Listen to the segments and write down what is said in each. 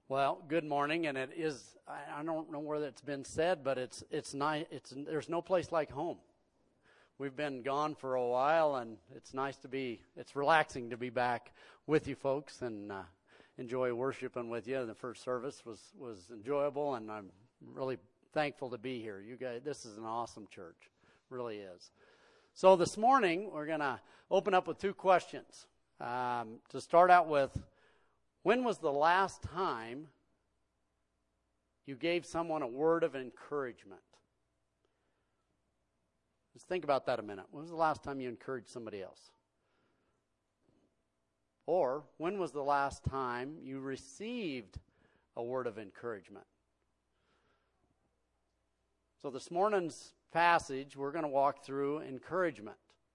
Well, good morning, and it is, I don't know whether it's been said, but it's nice. There's no place like home. We've been gone for a while, and it's relaxing to be back with you folks and enjoy worshiping with you. The first service was enjoyable, and I'm really thankful to be here. You guys, this is an awesome church, really is. So this morning, we're going to open up with two questions. To start out with, when was the last time you gave someone a word of encouragement? Just think about that a minute. When was the last time you encouraged somebody else? Or when was the last time you received a word of encouragement? So this morning's passage, we're going to walk through encouragement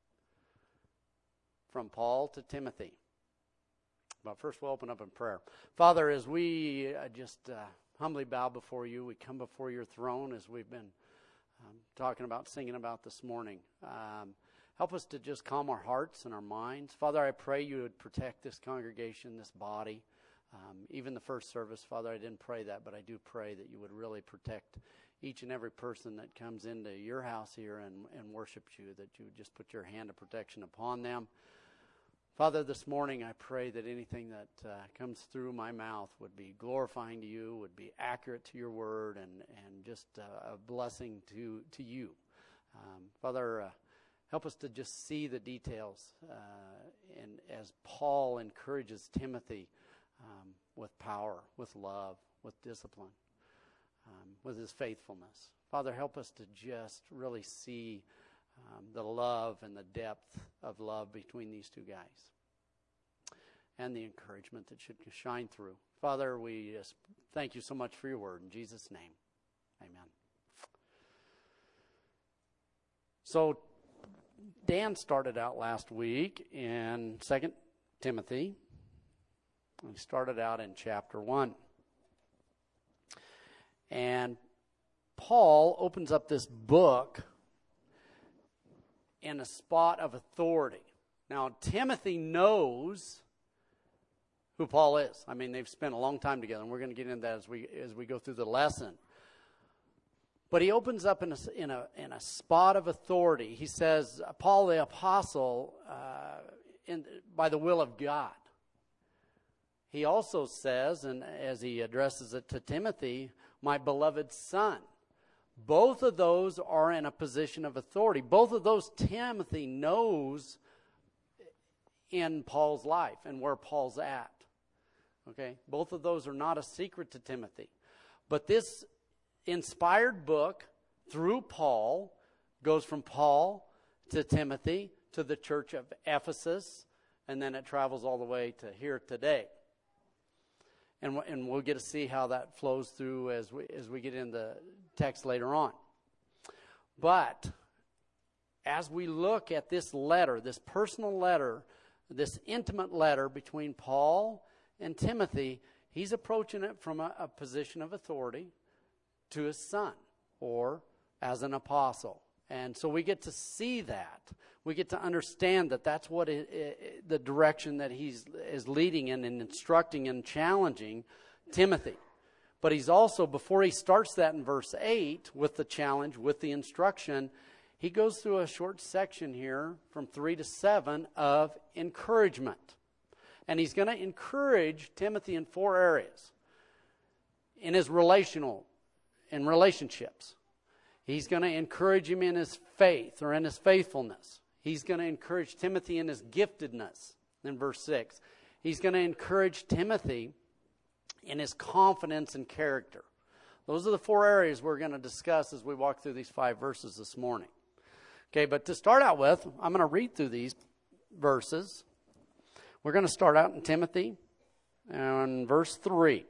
from Paul to Timothy. But first we'll open up in prayer. Father, as we just humbly bow before you, we come before your throne as we've been singing about this morning. Help us to just calm our hearts and our minds. Father, I pray you would protect this congregation, this body. Even the first service, Father, I didn't pray that, but I do pray that you would really protect each and every person that comes into your house here and worships you, that you would just put your hand of protection upon them. Father, this morning I pray that anything that comes through my mouth would be glorifying to you, would be accurate to your word, and just a blessing to you. Father, help us to just see the details, and as Paul encourages Timothy with power, with love, with discipline, with his faithfulness. Father, help us to just really see the love and the depth of love between these two guys and the encouragement that should shine through. Father, we just thank you so much for your word. In Jesus' name, amen. So Dan started out last week in 2 Timothy. We started out in chapter 1. And Paul opens up this book in a spot of authority. Now, Timothy knows who Paul is. I mean, they've spent a long time together, and we're going to get into that as we go through the lesson. But he opens up in a spot of authority. He says, Paul the apostle, by the will of God. He also says, and as he addresses it to Timothy, my beloved son. Both of those are in a position of authority. Both of those Timothy knows in Paul's life and where Paul's at. Okay? Both of those are not a secret to Timothy. But this inspired book through Paul goes from Paul to Timothy to the church of Ephesus, and then it travels all the way to here today. And we'll get to see how that flows through as we get in the text later on. But as we look at this letter, this personal letter, this intimate letter between Paul and Timothy, he's approaching it from a position of authority to his son, or as an apostle. And so we get to see that. We get to understand that that's what the direction that he's is leading in and instructing and challenging Timothy. But he's also, before he starts that in verse 8 with the challenge, with the instruction, he goes through a short section here from 3 to 7 of encouragement. And he's going to encourage Timothy in 4 areas. In his relationships. He's going to encourage him in his faith or in his faithfulness. He's going to encourage Timothy in his giftedness in verse 6. He's going to encourage Timothy in his confidence and character. Those are the 4 areas we're going to discuss as we walk through these 5 verses this morning. Okay, but to start out with, I'm going to read through these verses. We're going to start out in Timothy and verse 3.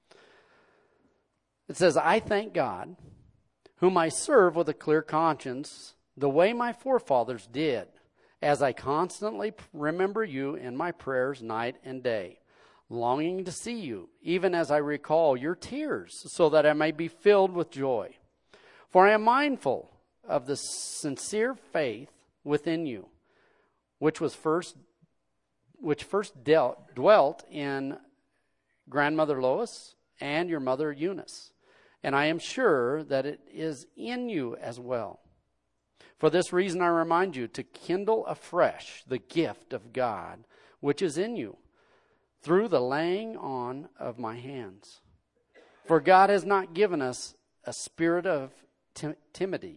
It says, I thank God, whom I serve with a clear conscience, the way my forefathers did, as I constantly remember you in my prayers night and day, longing to see you, even as I recall your tears, so that I may be filled with joy. For I am mindful of the sincere faith within you, which first dwelt in grandmother Lois and your mother Eunice, and I am sure that it is in you as well. For this reason I remind you to kindle afresh the gift of God which is in you through the laying on of my hands. For God has not given us a spirit of timidity.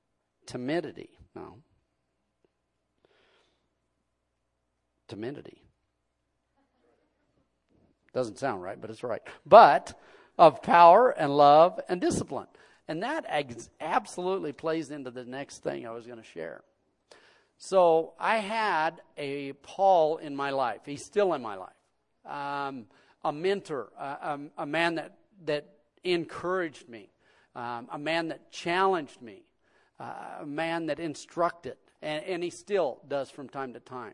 Doesn't sound right, but it's right. But of power and love and discipline. And that absolutely plays into the next thing I was going to share. So I had a Paul in my life. He's still in my life. A mentor, a man that encouraged me, a man that challenged me, a man that instructed, and he still does from time to time.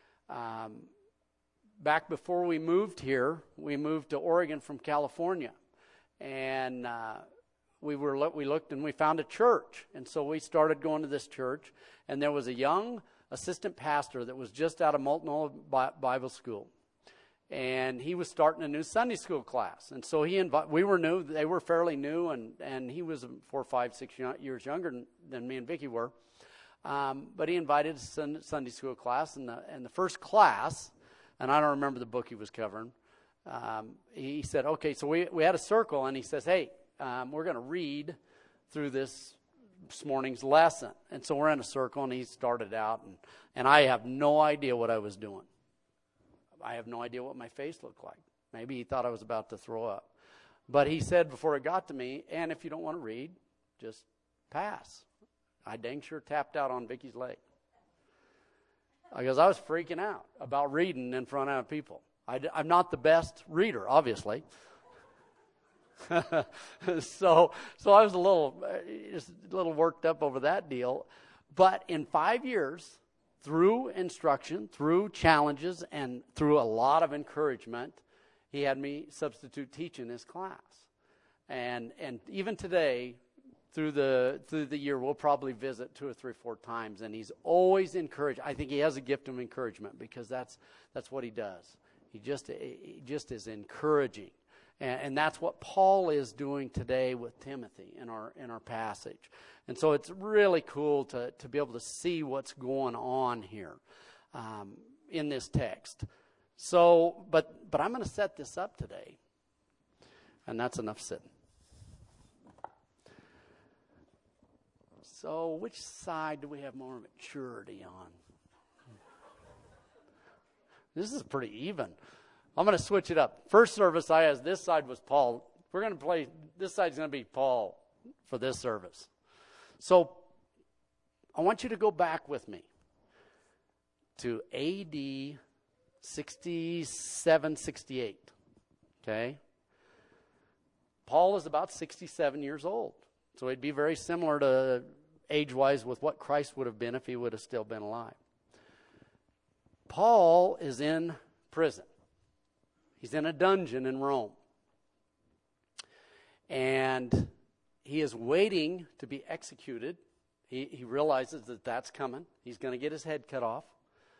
Back before we moved here, we moved to Oregon from California, and we looked and we found a church, and so we started going to this church. And there was a young assistant pastor that was just out of Multnomah Bible School, and he was starting a new Sunday school class. And so we were new; they were fairly new, and he was 4, 5, 6 years younger than me and Vicki were. But he invited us to Sunday school class, and the first class. And I don't remember the book he was covering. He said, okay, so we had a circle, and he says, hey, we're going to read through this morning's lesson. And so we're in a circle, and he started out, and I have no idea what I was doing. I have no idea what my face looked like. Maybe he thought I was about to throw up. But he said before it got to me, and if you don't want to read, just pass. I dang sure tapped out on Vicky's leg. Because I was freaking out about reading in front of people. I'm not the best reader, obviously. so I was a little worked up over that deal. But in 5 years, through instruction, through challenges, and through a lot of encouragement, he had me substitute teach in his class. And even today, through the year, we'll probably visit 2 or 3 or 4 times, and he's always encouraged. I think he has a gift of encouragement because that's what he does. He just is encouraging, and that's what Paul is doing today with Timothy in our passage. And so it's really cool to be able to see what's going on here in this text. So, but I'm going to set this up today, and that's enough sitting. So which side do we have more maturity on? This is pretty even. I'm going to switch it up. First service, this side was Paul. We're going to play, this side's going to be Paul for this service. So I want you to go back with me to AD 67, 68. Okay? Paul is about 67 years old. So he'd be very similar to age-wise with what Christ would have been if he would have still been alive. Paul is in prison. He's in a dungeon in Rome. And he is waiting to be executed. He realizes that that's coming. He's going to get his head cut off.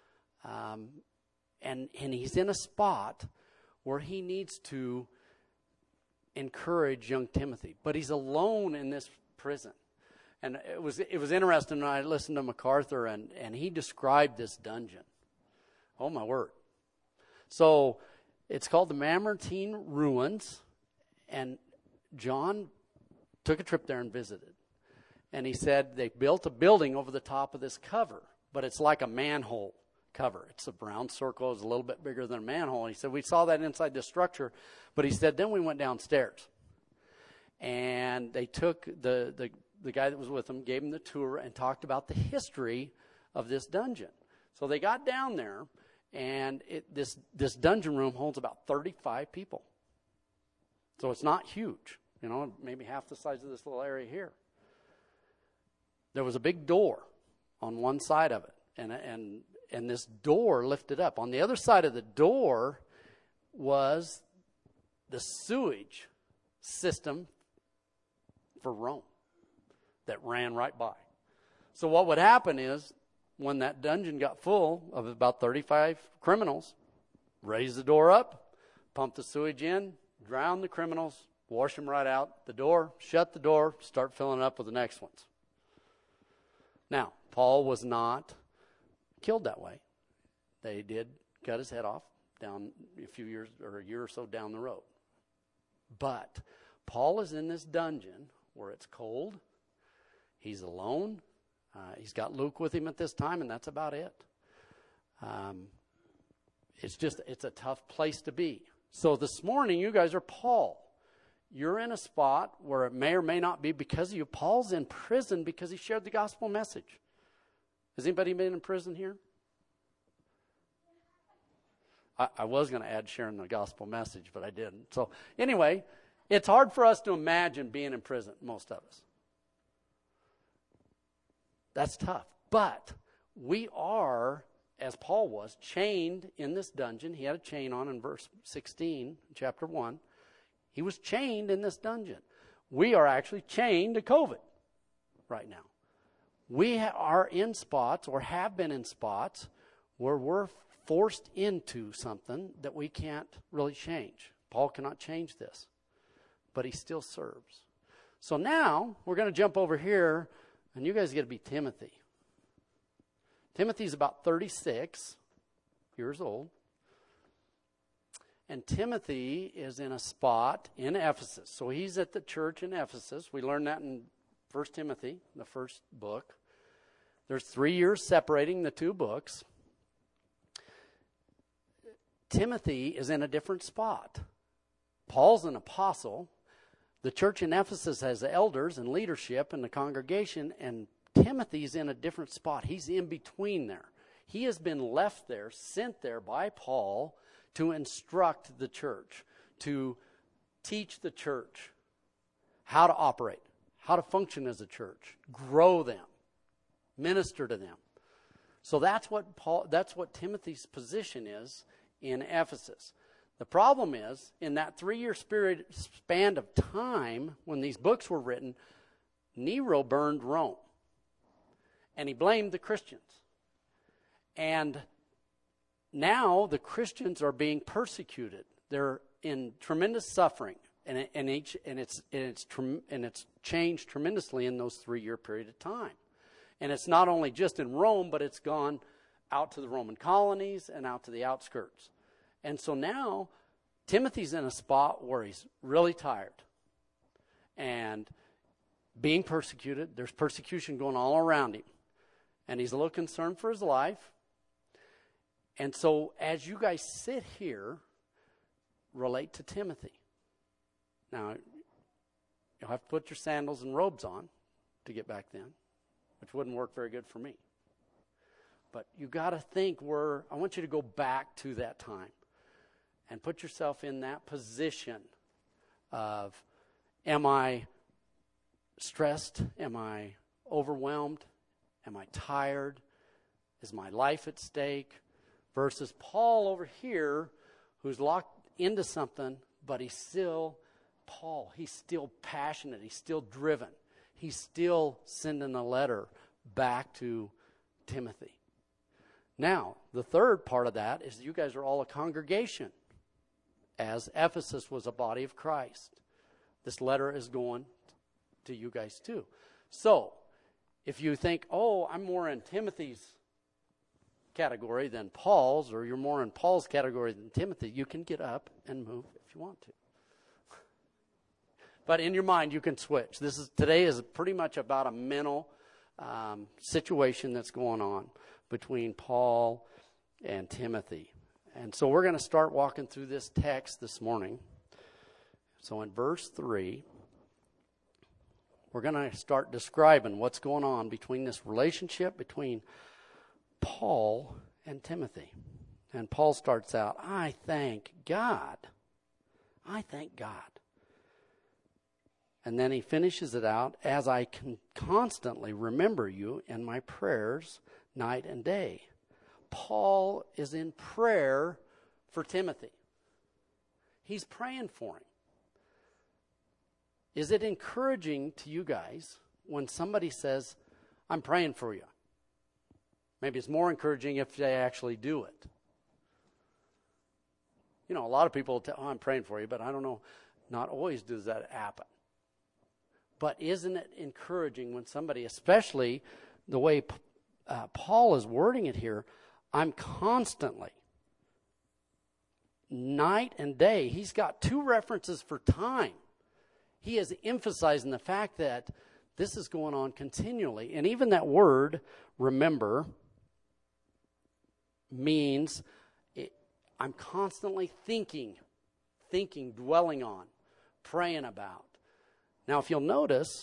And he's in a spot where he needs to encourage young Timothy. But he's alone in this prison. And it was interesting when I listened to MacArthur, and he described this dungeon. Oh, my word. So it's called the Mamertine Ruins, and John took a trip there and visited. And he said they built a building over the top of this cover, but it's like a manhole cover. It's a brown circle. It's a little bit bigger than a manhole. And he said we saw that inside the structure, but he said then we went downstairs. And they took the guy that was with them, gave him the tour, and talked about the history of this dungeon. So they got down there, and this dungeon room holds about 35 people. So it's not huge, maybe half the size of this little area here. There was a big door on one side of it, and this door lifted up. On the other side of the door was the sewage system for Rome that ran right by. So what would happen is when that dungeon got full of about 35 criminals, raise the door up, pump the sewage in, drown the criminals, wash them right out the door, shut the door, start filling up with the next ones. Now, Paul was not killed that way. They did cut his head off down a few years or a year or so down the road. But Paul is in this dungeon where it's cold. He's alone. He's got Luke with him at this time, and that's about it. It's a tough place to be. So this morning, you guys are Paul. You're in a spot where it may or may not be because of you. Paul's in prison because he shared the gospel message. Has anybody been in prison here? I was going to add sharing the gospel message, but I didn't. So anyway, it's hard for us to imagine being in prison, most of us. That's tough. But we are, as Paul was, chained in this dungeon. He had a chain on in verse 16, chapter 1. He was chained in this dungeon. We are actually chained to COVID right now. We are in spots, or have been in spots, where we're forced into something that we can't really change. Paul cannot change this, but he still serves. So now we're going to jump over here, and you guys get to be Timothy. Timothy's about 36 years old. And Timothy is in a spot in Ephesus. So he's at the church in Ephesus. We learned that in 1 Timothy, the first book. There's 3 years separating the two books. Timothy is in a different spot. Paul's an apostle. The church in Ephesus has elders and leadership in the congregation, and Timothy's in a different spot. He's in between there. He has been left there, sent there by Paul to instruct the church, to teach the church how to operate, how to function as a church, grow them, minister to them. So that's what Timothy's position is in Ephesus. The problem is, in that 3-year span of time when these books were written, Nero burned Rome. And he blamed the Christians. And now the Christians are being persecuted. They're in tremendous suffering. And it's changed tremendously in those 3-year period of time. And it's not only just in Rome, but it's gone out to the Roman colonies and out to the outskirts. And so now Timothy's in a spot where he's really tired and being persecuted. There's persecution going all around him. And he's a little concerned for his life. And so as you guys sit here, relate to Timothy. Now, you'll have to put your sandals and robes on to get back then, which wouldn't work very good for me. But you got to think I want you to go back to that time and put yourself in that position of, am I stressed? Am I overwhelmed? Am I tired? Is my life at stake? Versus Paul over here, who's locked into something, but he's still Paul. He's still passionate. He's still driven. He's still sending a letter back to Timothy. Now, the third part of that is you guys are all a congregation, as Ephesus was a body of Christ. This letter is going to you guys too. So, if you think, I'm more in Timothy's category than Paul's, or you're more in Paul's category than Timothy, you can get up and move if you want to. But in your mind, you can switch. Today is pretty much about a mental situation that's going on between Paul and Timothy. And so we're going to start walking through this text this morning. So in verse 3, we're going to start describing what's going on between this relationship between Paul and Timothy. And Paul starts out, I thank God. I thank God. And then he finishes it out, as I can constantly remember you in my prayers night and day. Paul is in prayer for Timothy. He's praying for him. Is it encouraging to you guys when somebody says, I'm praying for you? Maybe it's more encouraging if they actually do it. You know, a lot of people tell, I'm praying for you, but I don't know. Not always does that happen. But isn't it encouraging when somebody, especially the way Paul is wording it here, I'm constantly, night and day. He's got two references for time. He is emphasizing the fact that this is going on continually. And even that word, remember, means I'm constantly thinking, dwelling on, praying about. Now, if you'll notice,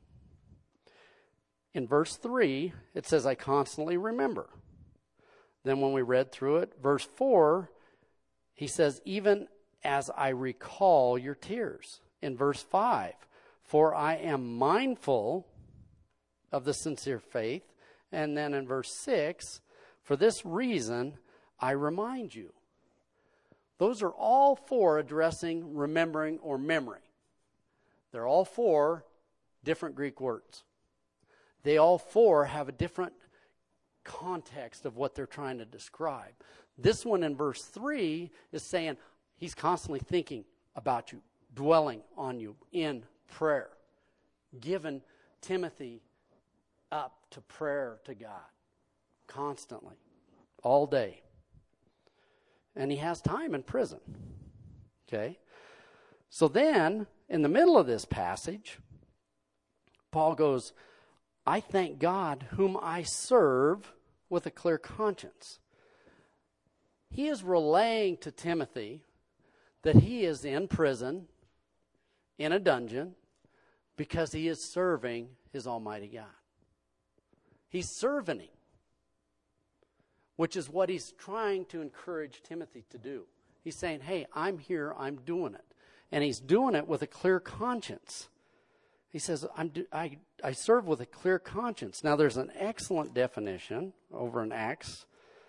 in verse 3, it says, I constantly remember. Then when we read through it, verse 4, he says, even as I recall your tears. In verse 5, for I am mindful of the sincere faith. And then in verse 6, for this reason, I remind you. Those are all four addressing remembering or memory. They're all four different Greek words. They all four have a different context of what they're trying to describe. This one in verse 3 is saying he's constantly thinking about you, dwelling on you in prayer, giving Timothy up to prayer to God constantly, all day. And he has time in prison. Okay? So then, in the middle of this passage, Paul goes, I thank God whom I serve with a clear conscience. He is relaying to Timothy that he is in prison, in a dungeon, because he is serving his Almighty God. He's serving him, which is what he's trying to encourage Timothy to do. He's saying, hey, I'm here, I'm doing it. And he's doing it with a clear conscience. He says, I serve with a clear conscience. Now, there's an excellent definition over in Acts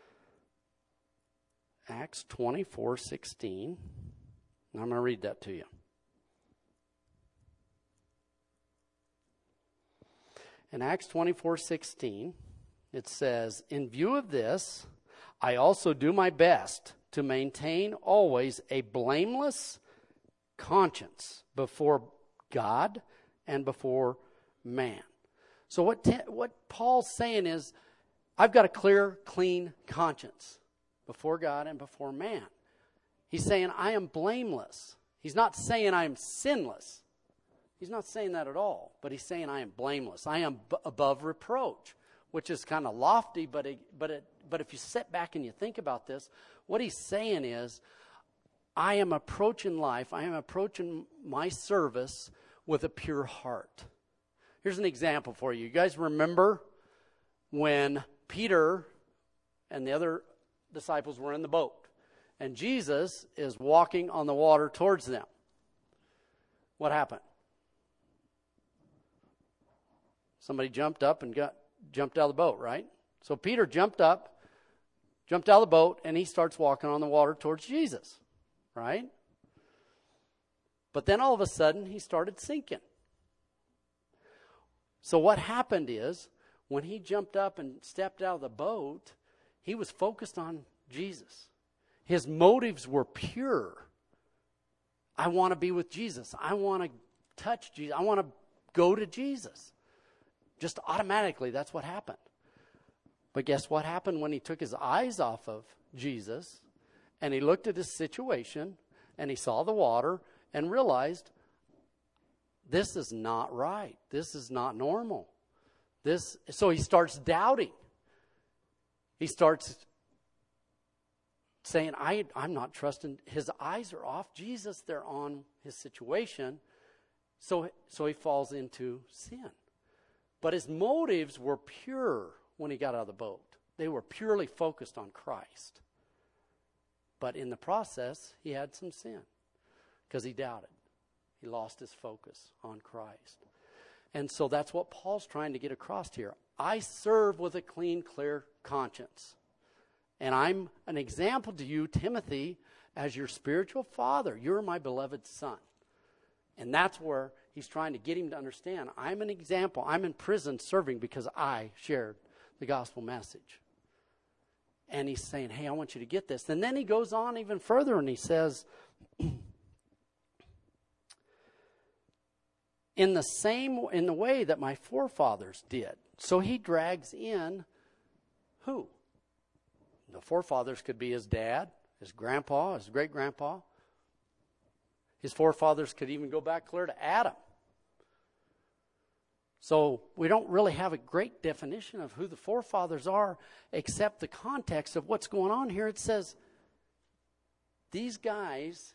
24:16. I'm going to read that to you. In Acts 24:16, it says, in view of this, I also do my best to maintain always a blameless conscience before God and before man. So what Paul's saying is, I've got a clear, clean conscience before God and before man. He's saying, I am blameless. He's not saying I am sinless. He's not saying that at all. But he's saying I am blameless. I am above reproach, which is kind of lofty. But if you sit back and you think about this, what he's saying is, I am approaching life, I am approaching my service with a pure heart. Here's an example for you. You guys remember when Peter and the other disciples were in the boat, and Jesus is walking on the water towards them. What happened? Somebody jumped up and jumped out of the boat, right? So Peter jumped out of the boat, and he starts walking on the water towards Jesus, right? But then all of a sudden, he started sinking. So what happened is, when he jumped up and stepped out of the boat, he was focused on Jesus. His motives were pure. I want to be with Jesus. I want to touch Jesus. I want to go to Jesus. Just automatically, that's what happened. But guess what happened when he took his eyes off of Jesus and he looked at his situation and he saw the water and realized, this is not right. This is not normal. So he starts doubting. He starts saying, I'm not trusting. His eyes are off Jesus. They're on his situation. So he falls into sin. But his motives were pure when he got out of the boat. They were purely focused on Christ. But in the process, he had some sin because he doubted. He lost his focus on Christ. And so that's what Paul's trying to get across here. I serve with a clean, clear conscience. And I'm an example to you, Timothy, as your spiritual father. You're my beloved son. And that's where he's trying to get him to understand. I'm an example. I'm in prison serving because I shared the gospel message. And he's saying, hey, I want you to get this. And then he goes on even further and he says, in the way that my forefathers did. So he drags in who? The forefathers could be his dad, his grandpa, his great-grandpa. His forefathers could even go back clear to Adam. So we don't really have a great definition of who the forefathers are, except the context of what's going on here. It says, these guys,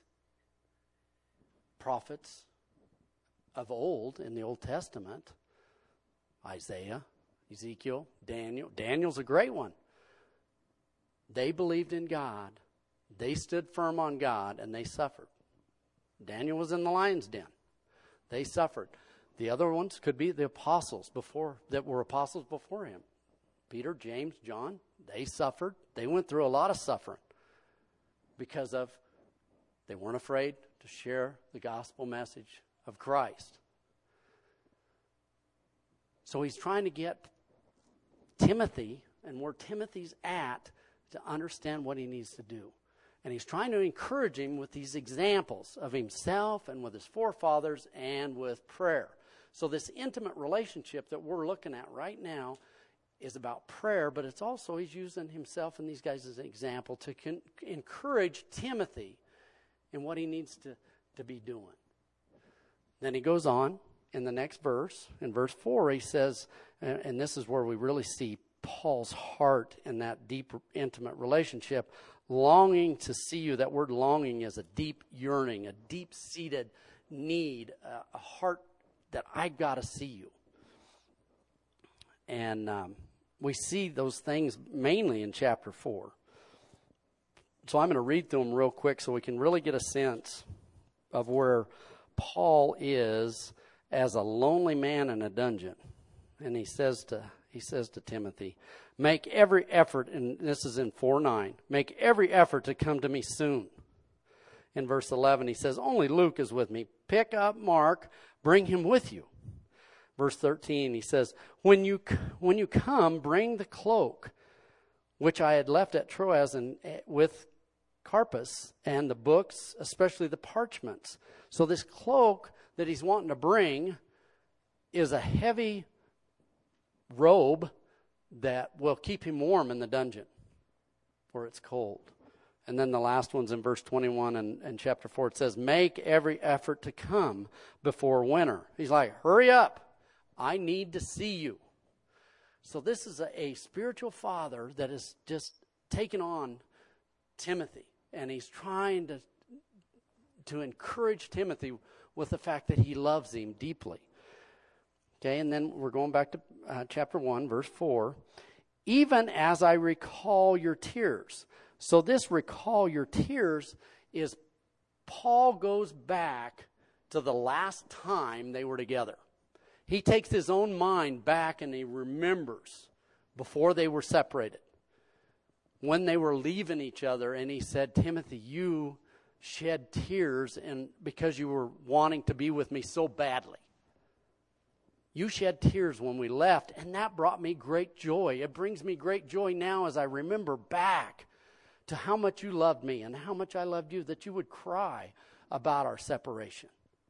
prophets of old in the Old Testament, Isaiah, Ezekiel, Daniel. Daniel's a great one. They believed in God. They stood firm on God, and they suffered. Daniel was in the lion's den. They suffered. The other ones could be the apostles that were apostles before him. Peter, James, John, they suffered. They went through a lot of suffering because they weren't afraid to share the gospel message of Christ. So he's trying to get Timothy and where Timothy's at to understand what he needs to do. And he's trying to encourage him with these examples of himself and with his forefathers and with prayer. So this intimate relationship that we're looking at right now is about prayer, but it's also he's using himself and these guys as an example to encourage Timothy in what he needs to be doing. Then he goes on in the next verse. In verse 4, he says, and this is where we really see Paul's heart in that deep, intimate relationship, longing to see you. That word longing is a deep yearning, a deep-seated need, a heart that I've got to see you. And we see those things mainly in chapter 4. So I'm going to read through them real quick so we can really get a sense of where Paul is as a lonely man in a dungeon. And he says to Timothy, make every effort, and this is in 4:9, make every effort to come to me soon. In verse 11, he says, only Luke is with me. Pick up Mark, bring him with you. Verse 13, he says, when you come, bring the cloak, which I had left at Troas and with Carpus, and the books, especially the parchments. So this cloak that he's wanting to bring is a heavy robe that will keep him warm in the dungeon where it's cold. And then the last one's in verse 21 and chapter 4. It says, make every effort to come before winter. He's like, hurry up. I need to see you. So this is a spiritual father that is just taken on Timothy. And he's trying to encourage Timothy with the fact that he loves him deeply. Okay, and then we're going back to chapter 1, verse 4. Even as I recall your tears. So this recall your tears is Paul goes back to the last time they were together. He takes his own mind back and he remembers before they were separated, when they were leaving each other, and he said, Timothy, you shed tears and because you were wanting to be with me so badly. You shed tears when we left, and that brought me great joy. It brings me great joy now as I remember back to how much you loved me and how much I loved you, that you would cry about our separation.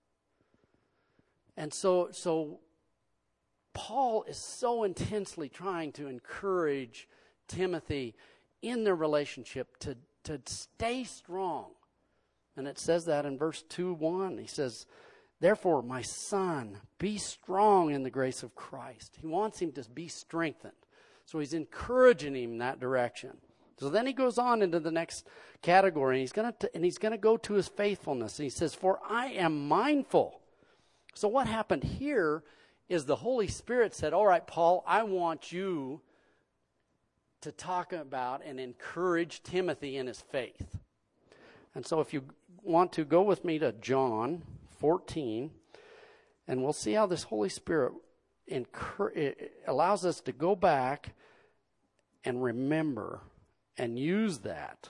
And so Paul is so intensely trying to encourage Timothy in their relationship to stay strong. And it says that in verse 2:1. He says, therefore, my son, be strong in the grace of Christ. He wants him to be strengthened. So he's encouraging him in that direction. So then he goes on into the next category, and he's going to go to his faithfulness. And he says, for I am mindful. So what happened here is the Holy Spirit said, all right, Paul, I want you to talk about and encourage Timothy in his faith. And so if you want to go with me to John 14, and we'll see how this Holy Spirit allows us to go back and remember and use that.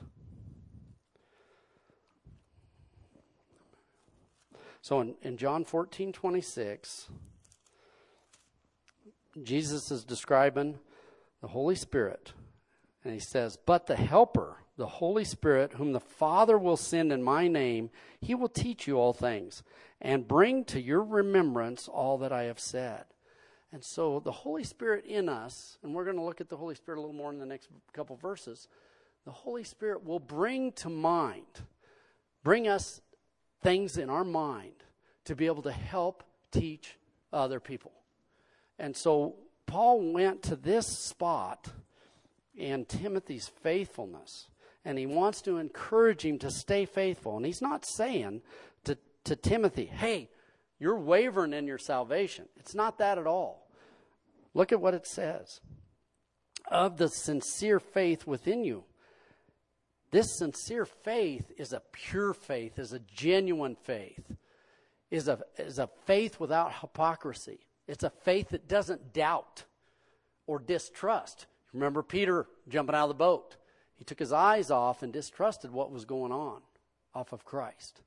So in John 14:26, Jesus is describing the Holy Spirit. And he says, but the Helper, the Holy Spirit, whom the Father will send in my name, he will teach you all things and bring to your remembrance all that I have said. And so the Holy Spirit in us, and we're going to look at the Holy Spirit a little more in the next couple verses, the Holy Spirit will bring to mind, bring us things in our mind to be able to help teach other people. And so Paul went to this spot in Timothy's faithfulness, and he wants to encourage him to stay faithful. And he's not saying to Timothy, hey, you're wavering in your salvation. It's not that at all. Look at what it says. Of the sincere faith within you. This sincere faith is a pure faith, is a genuine faith, is a faith without hypocrisy. It's a faith that doesn't doubt or distrust. Remember Peter jumping out of the boat. He took his eyes off and distrusted what was going on off of Christ.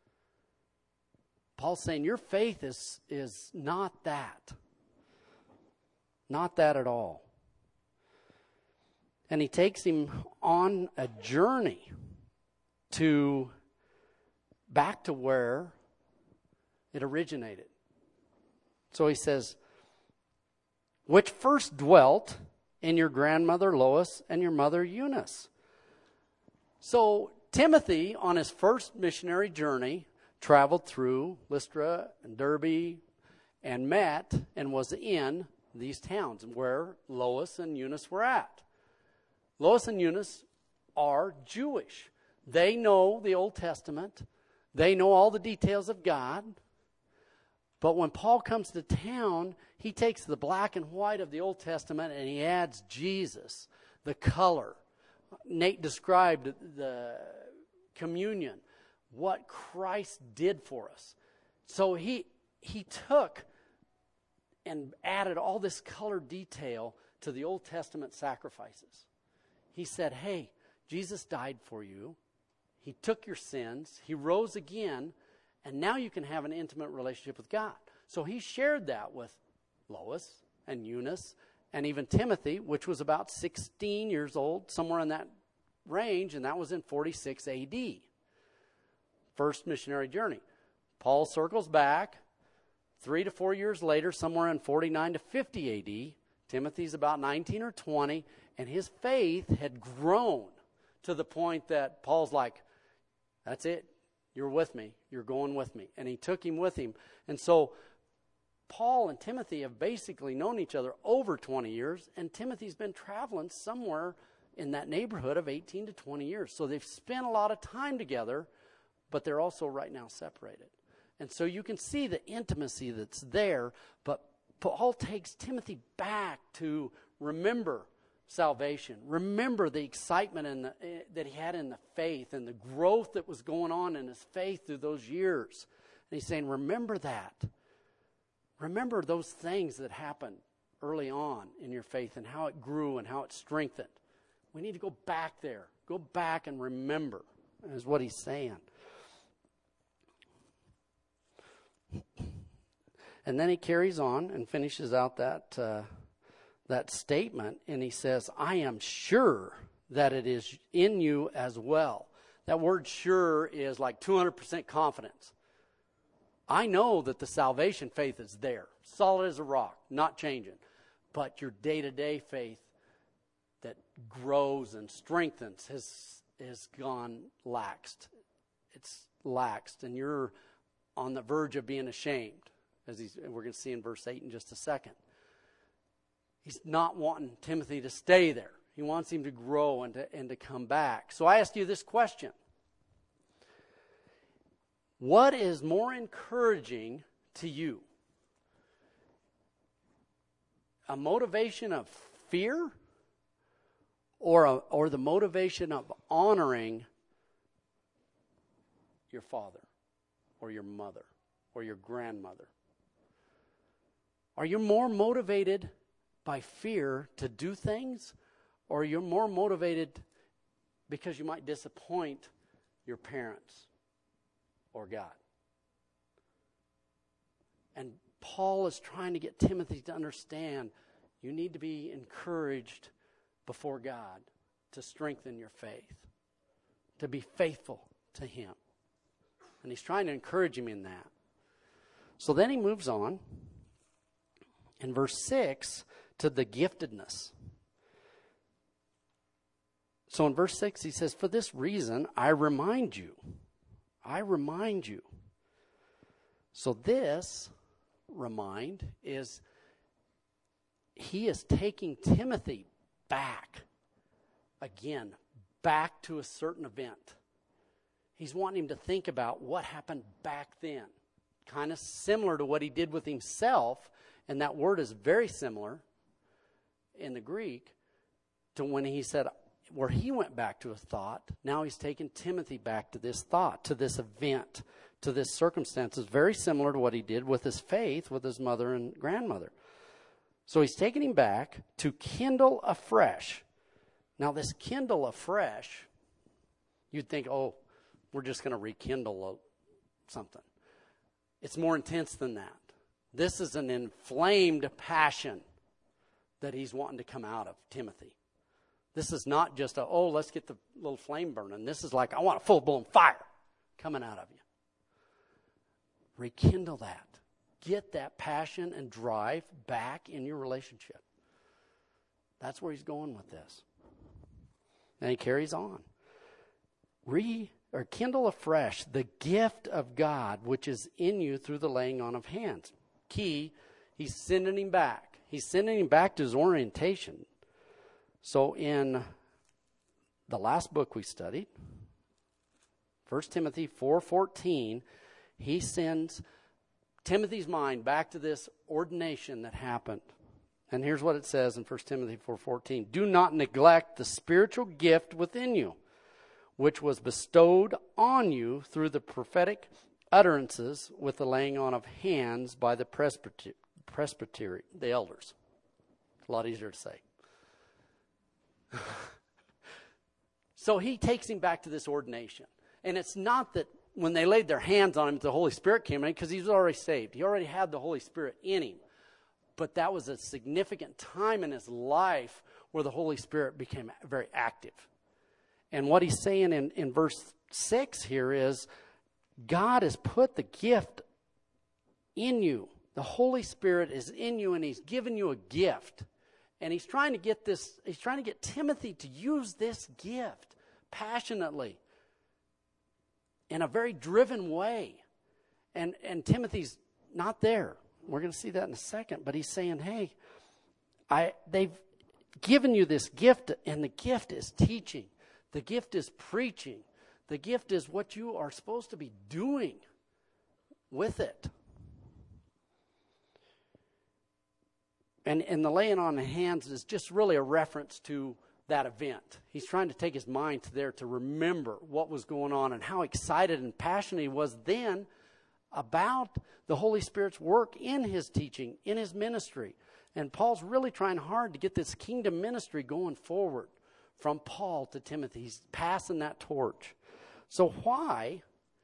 Paul's saying your faith is not that. Not that at all. And he takes him on a journey back to where it originated. So he says, which first dwelt in your grandmother Lois and your mother Eunice. So Timothy, on his first missionary journey, traveled through Lystra and Derbe and met and was in these towns where Lois and Eunice were at. Lois and Eunice are Jewish. They know the Old Testament. They know all the details of God. But when Paul comes to town, he takes the black and white of the Old Testament and he adds Jesus, the color. Nate described the communion, what Christ did for us. So he took and added all this color detail to the Old Testament sacrifices. He said, hey, Jesus died for you. He took your sins. He rose again. And now you can have an intimate relationship with God. So he shared that with Lois and Eunice and even Timothy, which was about 16 years old, somewhere in that range, and that was in 46 A.D. First missionary journey. Paul circles back 3 to 4 years later, somewhere in 49 to 50 A.D. Timothy's about 19 or 20, and his faith had grown to the point that Paul's like, that's it. You're with me. You're going with me. And he took him with him. And so Paul and Timothy have basically known each other over 20 years, and Timothy's been traveling somewhere in that neighborhood of 18 to 20 years. So they've spent a lot of time together, but they're also right now separated. And so you can see the intimacy that's there, but Paul takes Timothy back to remember salvation. Remember the excitement that he had in the faith and the growth that was going on in his faith through those years. And he's saying, remember that. Remember those things that happened early on in your faith and how it grew and how it strengthened. We need to go back there. Go back and remember, is what he's saying. And then he carries on and finishes out that statement, and he says, I am sure that it is in you as well. That word sure is like 200% confidence. I know that the salvation faith is there, solid as a rock, not changing. But your day-to-day faith that grows and strengthens has gone laxed. It's laxed, and you're on the verge of being ashamed, as we're going to see in verse 8 in just a second. He's not wanting Timothy to stay there. He wants him to grow and to come back. So I ask you this question. What is more encouraging to you? A motivation of fear or the motivation of honoring your father or your mother or your grandmother? Are you more motivated by fear to do things, or you're more motivated because you might disappoint your parents or God? And Paul is trying to get Timothy to understand you need to be encouraged before God to strengthen your faith, to be faithful to him. And he's trying to encourage him in that. So then he moves on in verse 6 to the giftedness. So in verse 6 he says, for this reason I remind you. I remind you. So this remind is he is taking Timothy back again, back to a certain event. He's wanting him to think about what happened back then. Kind of similar to what he did with himself, and that word is very similar in the Greek to when he said, where he went back to a thought, now he's taking Timothy back to this thought, to this event, to this circumstance. It's very similar to what he did with his faith, with his mother and grandmother. So he's taking him back to kindle afresh. Now this kindle afresh, you'd think, oh, we're just going to rekindle something. It's more intense than that. This is an inflamed passion that he's wanting to come out of Timothy. This is not just let's get the little flame burning. This is like, I want a full-blown fire coming out of you. Rekindle that. Get that passion and drive back in your relationship. That's where he's going with this. And he carries on. Kindle afresh the gift of God which is in you through the laying on of hands. Key, he's sending him back. He's sending him back to his orientation. So in the last book we studied, 1 Timothy 4:14, he sends Timothy's mind back to this ordination that happened. And here's what it says in 1 Timothy 4:14. Do not neglect the spiritual gift within you, which was bestowed on you through the prophetic utterances with the laying on of hands by the presbytery, the elders. It's a lot easier to say. So he takes him back to this ordination. And it's not that when they laid their hands on him, the Holy Spirit came in, because he was already saved. He already had the Holy Spirit in him. But that was a significant time in his life where the Holy Spirit became very active. And what he's saying in verse 6 here is, God has put the gift in you. The Holy Spirit is in you, and he's given you a gift. And he's trying to get Timothy to use this gift passionately in a very driven way. And Timothy's not there. We're going to see that in a second. But he's saying, hey, they've given you this gift, and the gift is teaching. The gift is preaching. The gift is what you are supposed to be doing with it. And the laying on of hands is just really a reference to that event. He's trying to take his mind to there to remember what was going on and how excited and passionate he was then about the Holy Spirit's work in his teaching, in his ministry. And Paul's really trying hard to get this kingdom ministry going forward from Paul to Timothy. He's passing that torch. So why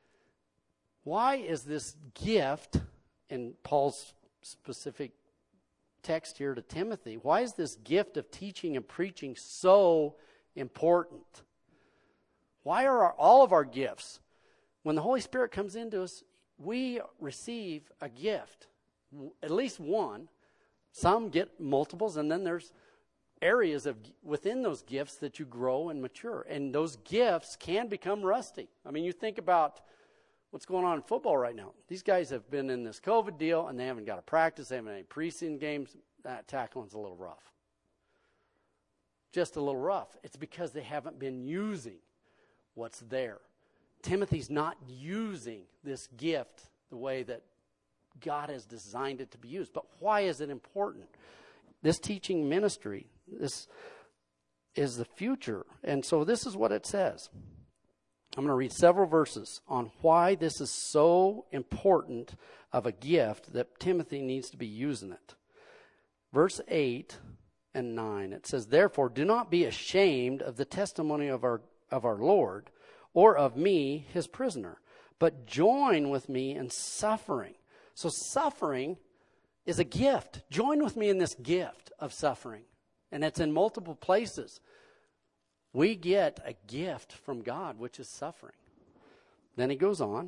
is this gift, in Paul's specific text here to Timothy, why is this gift of teaching and preaching so important? Why are all of our gifts, when the Holy Spirit comes into us, we receive a gift, at least one. Some get multiples, and then there's areas within those gifts that you grow and mature. And those gifts can become rusty. I mean, you think about what's going on in football right now. These guys have been in this COVID deal, and they haven't got to practice. They haven't had any preseason games. That tackling's a little rough. Just a little rough. It's because they haven't been using what's there. Timothy's not using this gift the way that God has designed it to be used. But why is it important? This teaching ministry, this is the future. And so this is what it says. I'm going to read several verses on why this is so important of a gift that Timothy needs to be using it. Verse 8 and 9, it says, therefore, do not be ashamed of the testimony of our Lord, or of me, his prisoner, but join with me in suffering. So suffering is a gift. Join with me in this gift of suffering. And it's in multiple places. We get a gift from God, which is suffering. Then he goes on.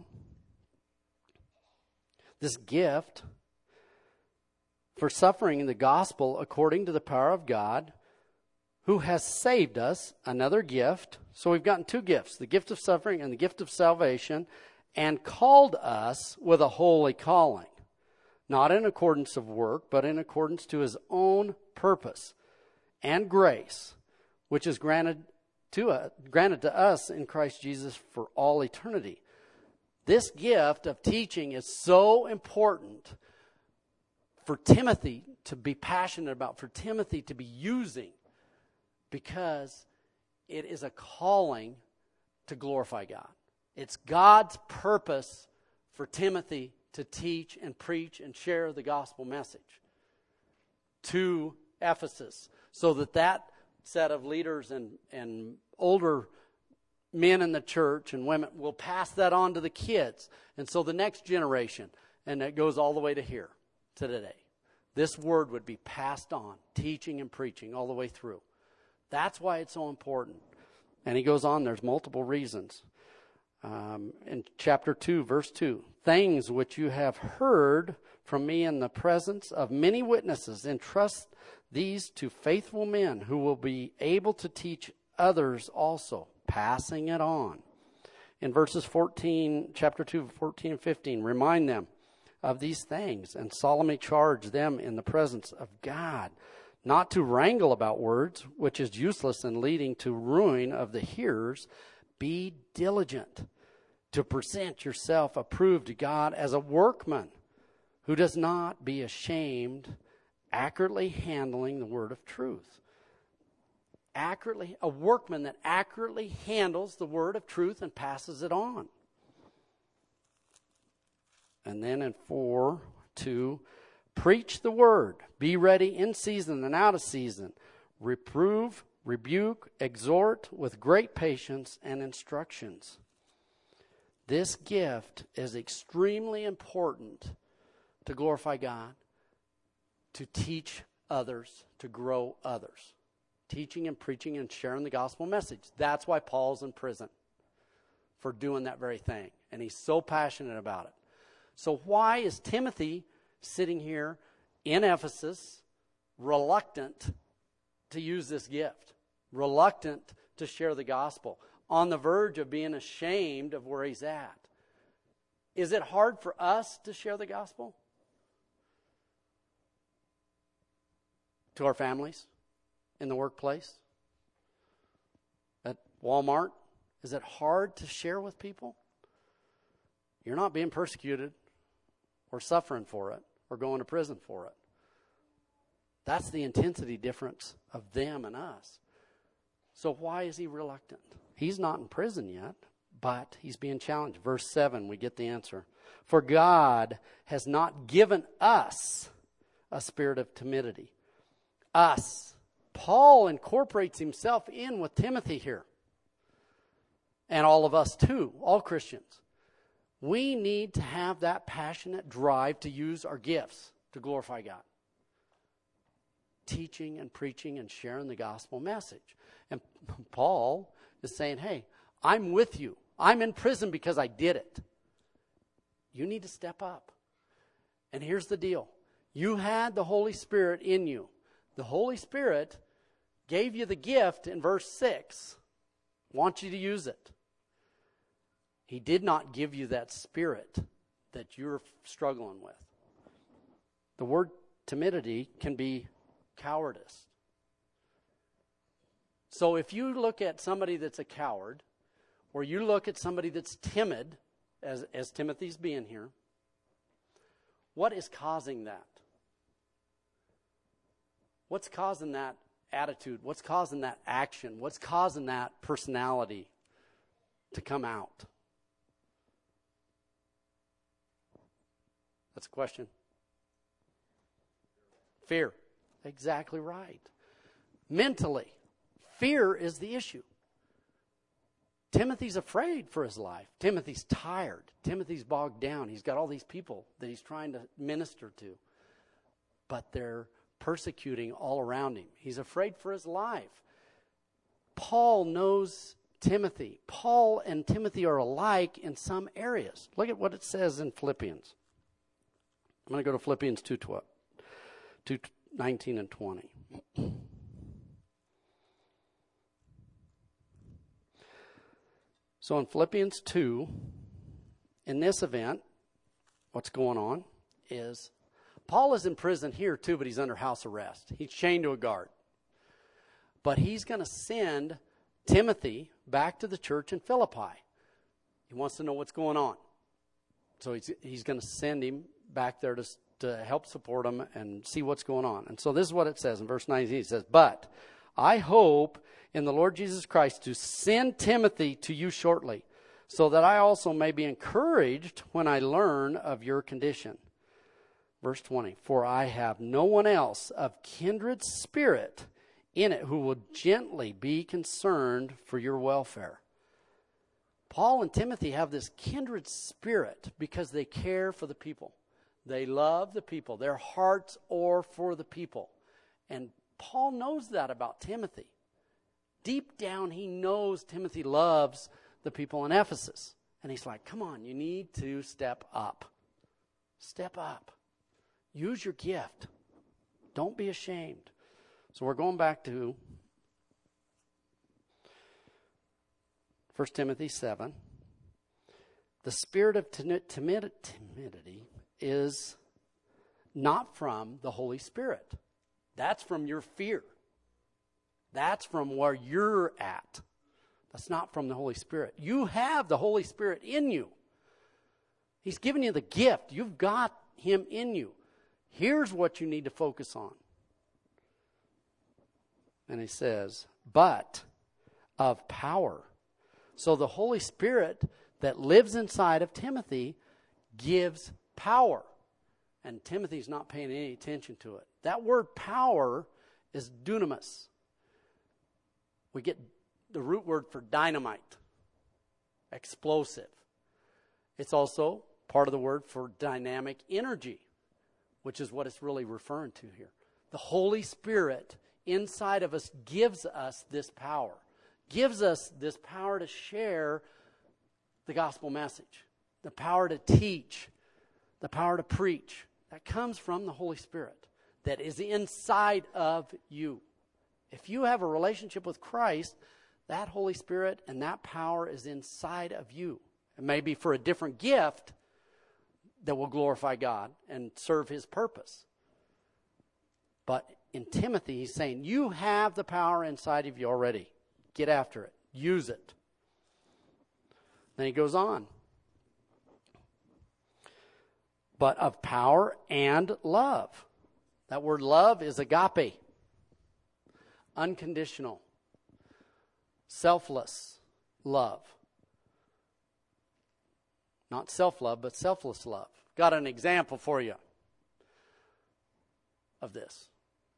This gift for suffering in the gospel according to the power of God, who has saved us, another gift. So we've gotten two gifts, the gift of suffering and the gift of salvation, and called us with a holy calling, not in accordance of work, but in accordance to his own purpose and grace, which is granted to us in Christ Jesus for all eternity. This gift of teaching is so important for Timothy to be passionate about, for Timothy to be using, because it is a calling to glorify God. It's God's purpose for Timothy to teach and preach and share the gospel message to Ephesus, so that set of leaders and older men in the church and women will pass that on to the kids. And so the next generation, and it goes all the way to here, to today. This word would be passed on, teaching and preaching all the way through. That's why it's so important. And he goes on, there's multiple reasons. In chapter 2, verse 2, things which you have heard from me in the presence of many witnesses, entrust these to faithful men who will be able to teach others also, passing it on. In verses 14, chapter 2, 14 and 15, remind them of these things and solemnly charge them in the presence of God, not to wrangle about words, which is useless and leading to ruin of the hearers. Be diligent to present yourself approved to God as a workman who does not be ashamed, accurately handling the word of truth. A workman that accurately handles the word of truth and passes it on. And then in 4:2, preach the word. Be ready in season and out of season. Reprove, rebuke, exhort with great patience and instructions. This gift is extremely important to glorify God, to teach others, to grow others. Teaching and preaching and sharing the gospel message. That's why Paul's in prison, for doing that very thing. And he's so passionate about it. So why is Timothy sitting here in Ephesus, reluctant to use this gift, reluctant to share the gospel, on the verge of being ashamed of where he's at? Is it hard for us to share the gospel? To our families, in the workplace, at Walmart? Is it hard to share with people? You're not being persecuted or suffering for it or going to prison for it. That's the intensity difference of them and us. So why is he reluctant? He's not in prison yet, but he's being challenged. Verse 7, we get the answer. For God has not given us a spirit of timidity. Us. Paul incorporates himself in with Timothy here. And all of us too, all Christians. We need to have that passionate drive to use our gifts to glorify God. Teaching and preaching and sharing the gospel message. And Paul is saying, hey, I'm with you. I'm in prison because I did it. You need to step up. And here's the deal. You had the Holy Spirit in you. The Holy Spirit gave you the gift in verse 6. Wants you to use it. He did not give you that spirit that you're struggling with. The word timidity can be cowardice. So if you look at somebody that's a coward, or you look at somebody that's timid, as Timothy's being here, what is causing that? What's causing that attitude? What's causing that action? What's causing that personality to come out? That's a question. Fear. Exactly right. Mentally, fear is the issue. Timothy's afraid for his life. Timothy's tired. Timothy's bogged down. He's got all these people that he's trying to minister to. But they're persecuting all around him. He's afraid for his life. Paul knows Timothy. Paul and Timothy are alike in some areas. Look at what it says in Philippians. I'm going to go to Philippians 2:19 and 20. So in Philippians 2, in this event, what's going on is Paul is in prison here too, but he's under house arrest. He's chained to a guard. But he's going to send Timothy back to the church in Philippi. He wants to know what's going on. So he's going to send him back there to help support him and see what's going on. And so this is what it says in verse 19. It says, "But I hope in the Lord Jesus Christ to send Timothy to you shortly, so that I also may be encouraged when I learn of your condition." Verse 20, "For I have no one else of kindred spirit in it who will gently be concerned for your welfare." Paul and Timothy have this kindred spirit because they care for the people. They love the people. Their hearts are for the people. And Paul knows that about Timothy. Deep down, he knows Timothy loves the people in Ephesus. And he's like, come on, you need to step up. Step up. Use your gift. Don't be ashamed. So we're going back to 1 Timothy 7. The spirit of timidity is not from the Holy Spirit. That's from your fear. That's from where you're at. That's not from the Holy Spirit. You have the Holy Spirit in you. He's given you the gift. You've got him in you. Here's what you need to focus on. And he says, but of power. So the Holy Spirit that lives inside of Timothy gives power. And Timothy's not paying any attention to it. That word power is dunamis. We get the root word for dynamite, explosive. It's also part of the word for dynamic energy, which is what it's really referring to here. The Holy Spirit inside of us gives us this power. Gives us this power to share the gospel message. The power to teach. The power to preach. That comes from the Holy Spirit that is inside of you. If you have a relationship with Christ, that Holy Spirit and that power is inside of you. It may be for a different gift that will glorify God and serve his purpose. But in Timothy, he's saying, you have the power inside of you already. Get after it. Use it. Then he goes on. But of power and love. That word love is agape. Unconditional. Selfless love. Not self-love, but selfless love. Got an example for you of this.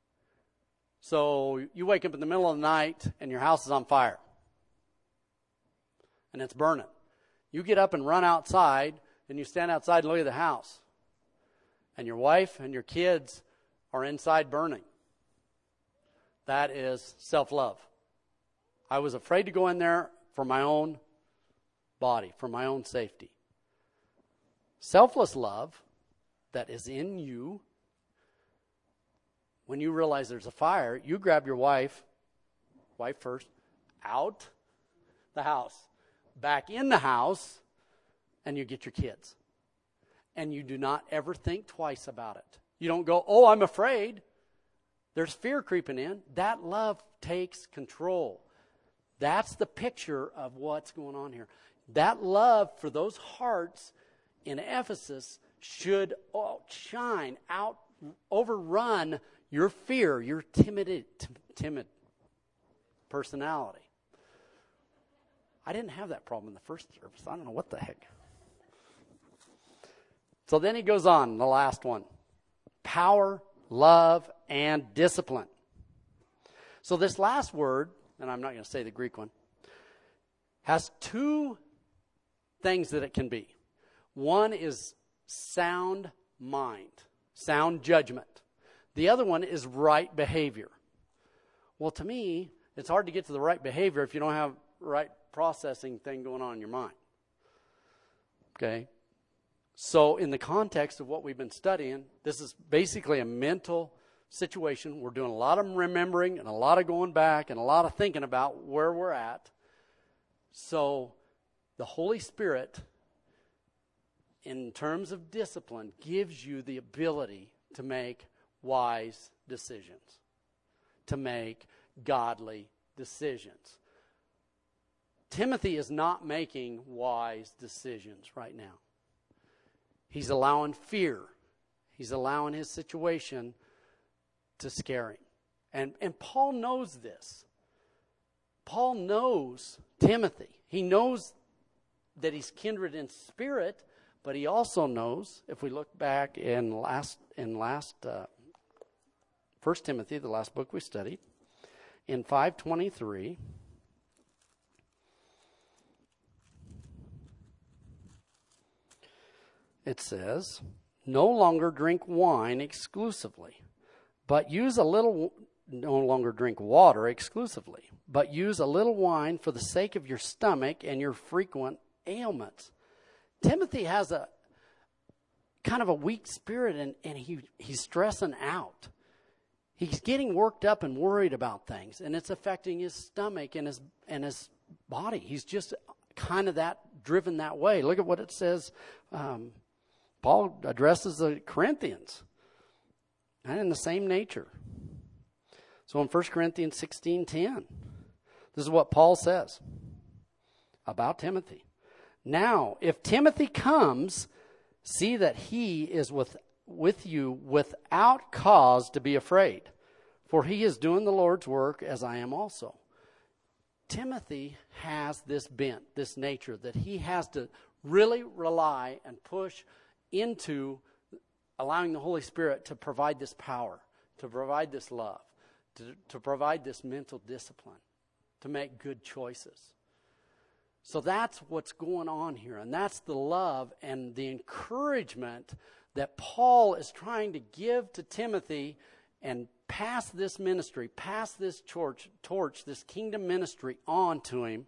So you wake up in the middle of the night and your house is on fire. And it's burning. You get up and run outside and you stand outside and look at the house. And your wife and your kids are inside burning. That is self-love. I was afraid to go in there for my own body, for my own safety. Selfless love that is in you, when you realize there's a fire, you grab your wife first, out the house, back in the house, and you get your kids. And you do not ever think twice about it. You don't go, oh, I'm afraid. There's fear creeping in. That love takes control. That's the picture of what's going on here. That love for those hearts in Ephesus should shine out, overrun your fear, your timid personality. I didn't have that problem in the first service. I don't know what the heck. So then he goes on, the last one. Power, love, and discipline. So this last word, and I'm not going to say the Greek one, has two things that it can be. One is sound mind, sound judgment. The other one is right behavior. Well, to me, It's hard to get to the right behavior if you don't have right processing thing going on in your mind. Okay? So in the context of what we've been studying, this is basically a mental situation. We're doing a lot of remembering and a lot of going back and a lot of thinking about where we're at. So the Holy Spirit, in terms of discipline, gives you the ability to make wise decisions, to make godly decisions. Timothy is not making wise decisions right now. He's allowing fear. He's allowing his situation to scare him. And Paul knows this. Paul knows Timothy. He knows that he's kindred in spirit, but he also knows, if we look back in 1 Timothy, the last book we studied, in 5:23, it says, no longer drink wine exclusively, but no longer drink water exclusively, but use a little wine for the sake of your stomach and your frequent ailments. Timothy has a kind of a weak spirit, and he's stressing out. He's getting worked up and worried about things, and it's affecting his stomach and his body. He's just kind of driven that way. Look at what it says. Paul addresses the Corinthians, and in the same nature. So in 1 Corinthians 16:10, this is what Paul says about Timothy. Now, if Timothy comes, see that he is with you without cause to be afraid, for he is doing the Lord's work as I am also. Timothy has this bent, this nature, that he has to really rely and push into allowing the Holy Spirit to provide this power, to provide this love, to provide this mental discipline, to make good choices. So that's what's going on here, and that's the love and the encouragement that Paul is trying to give to Timothy and pass this ministry, pass this torch, this kingdom ministry on to him,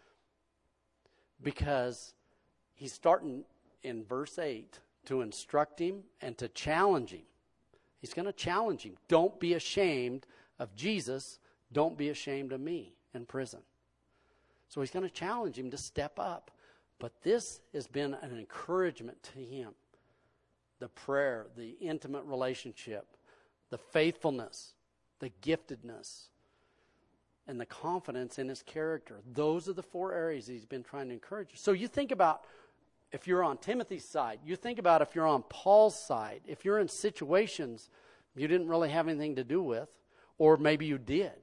because he's starting in verse 8 to instruct him and to challenge him. He's going to challenge him. Don't be ashamed of Jesus. Don't be ashamed of me in prison. So he's going to challenge him to step up. But this has been an encouragement to him. The prayer, the intimate relationship, the faithfulness, the giftedness, and the confidence in his character. Those are the 4 areas he's been trying to encourage you. So you think about if you're on Timothy's side. You think about if you're on Paul's side. If you're in situations you didn't really have anything to do with, or maybe you did.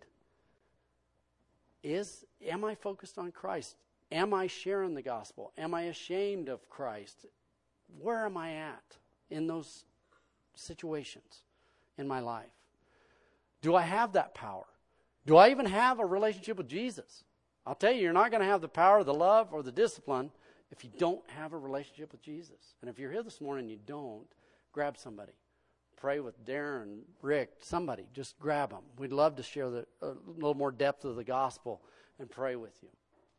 Am I focused on Christ? Am I sharing the gospel? Am I ashamed of Christ? Where am I at in those situations in my life? Do I have that power? Do I even have a relationship with Jesus? I'll tell you, you're not going to have the power, the love, or the discipline if you don't have a relationship with Jesus. And if you're here this morning and you don't, grab somebody. Pray with Darren, Rick, somebody. Just grab them. We'd love to share a little more depth of the gospel and pray with you.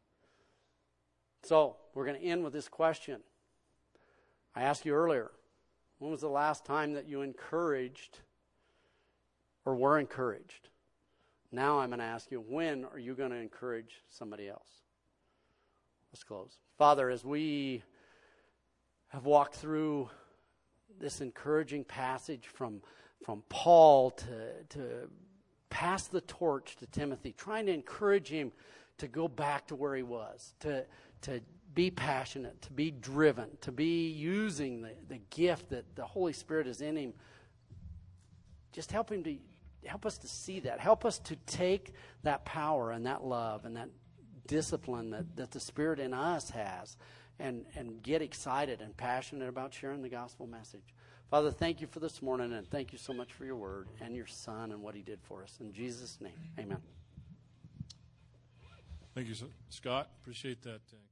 So, we're going to end with this question. I asked you earlier, when was the last time that you encouraged or were encouraged? Now I'm going to ask you, when are you going to encourage somebody else? Let's close. Father, as we have walked through this encouraging passage from Paul to pass the torch to Timothy, trying to encourage him to go back to where he was, to be passionate, to be driven, to be using the gift that the Holy Spirit is in him. Just help us to see that. Help us to take that power and that love and that discipline that the Spirit in us has and get excited and passionate about sharing the gospel message. Father, thank you for this morning, and thank you so much for your word and your Son and what he did for us. In Jesus' name, amen. Thank you, Scott. Appreciate that.